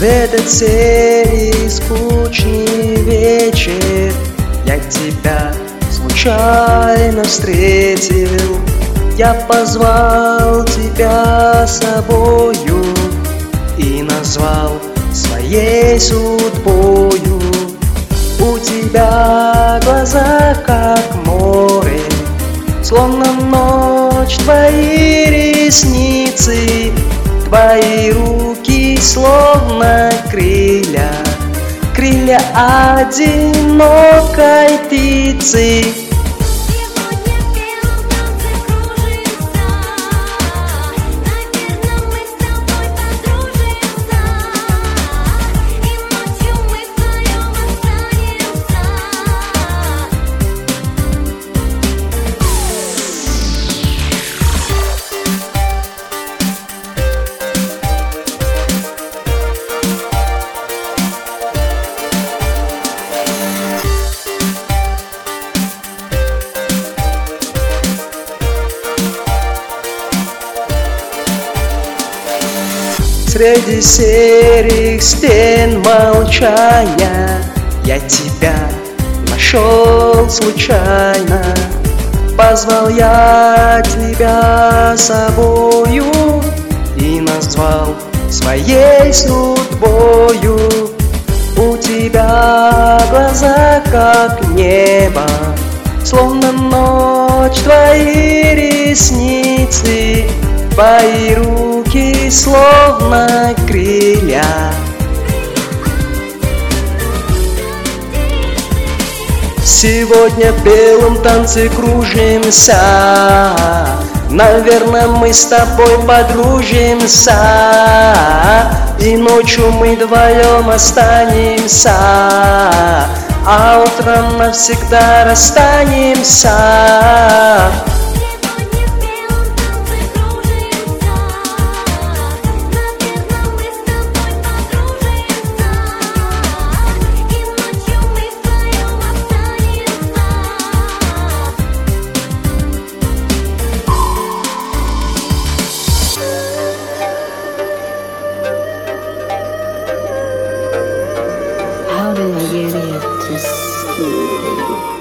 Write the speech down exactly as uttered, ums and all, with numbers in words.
В этот серый скучный вечер я тебя случайно встретил. Я позвал тебя с собою и назвал своей судьбою. У тебя глаза как море, словно ночь твои ресницы, твои руки словно крылья, крылья одинокой птицы. Среди серых стен молчания я тебя нашел случайно. Позвал я тебя с собою и назвал своей судьбою. У тебя глаза как небо, словно ночь твои ресницы, твои руки словно крылья. Сегодня в белом танце кружимся, наверное, мы с тобой подружимся, и ночью мы вдвоем останемся, а утром навсегда расстанемся. How did I get here to see you?